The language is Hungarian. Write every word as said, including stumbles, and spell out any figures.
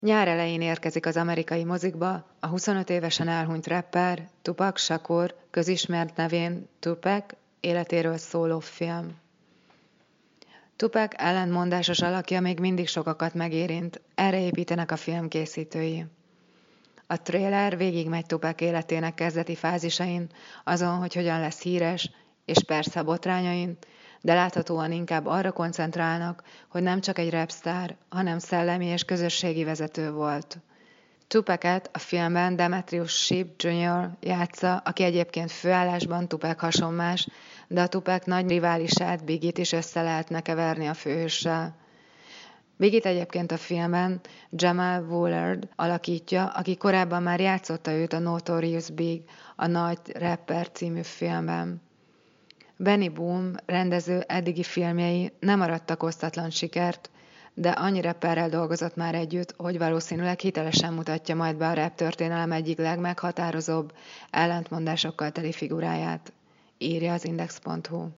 Nyár elején érkezik az amerikai mozikba a huszonöt évesen elhunyt rapper Tupac Shakur közismert nevén Tupac életéről szóló film. Tupac ellentmondásos alakja még mindig sokakat megérint, erre építenek a film készítői. A trailer végigmegy Tupac életének kezdeti fázisain, azon, hogy hogyan lesz híres, és persze botrányain, de láthatóan inkább arra koncentrálnak, hogy nem csak egy rapsztár, hanem szellemi és közösségi vezető volt. Tupacet a filmben Demetrius Shipp junior játsza, aki egyébként főállásban Tupac hasonmás, de a Tupac nagy riválisát, Biggie-t is össze lehetne keverni a főhőssel. Biggie-t egyébként a filmben Jamal Woolard alakítja, aki korábban már játszotta őt a Notorious Big, a Nagy Rapper című filmben. Benny Boom rendező eddigi filmjei nem arattak osztatlan sikert, de annyi rapperrel dolgozott már együtt, hogy valószínűleg hitelesen mutatja majd be a rap történelem egyik legmeghatározóbb, ellentmondásokkal teli figuráját, írja az index pont hu.